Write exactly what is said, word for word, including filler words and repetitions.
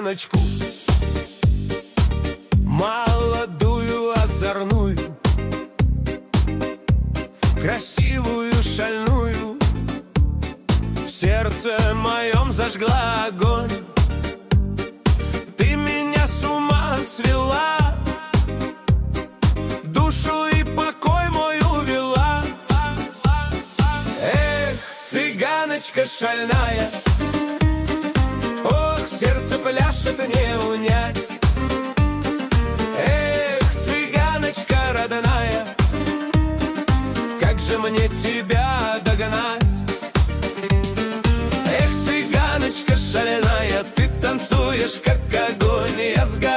цыганочку, молодую, озорную, красивую, шальную, в сердце моем зажгла огонь. Ты меня с ума свела, душу и покой мой увела. Эх, цыганочка шальная, ох, сердце пляшет не унять. Эх, цыганочка родная, как же мне тебя догнать? Эх, цыганочка шальная, ты танцуешь, как огонь, я сгораю.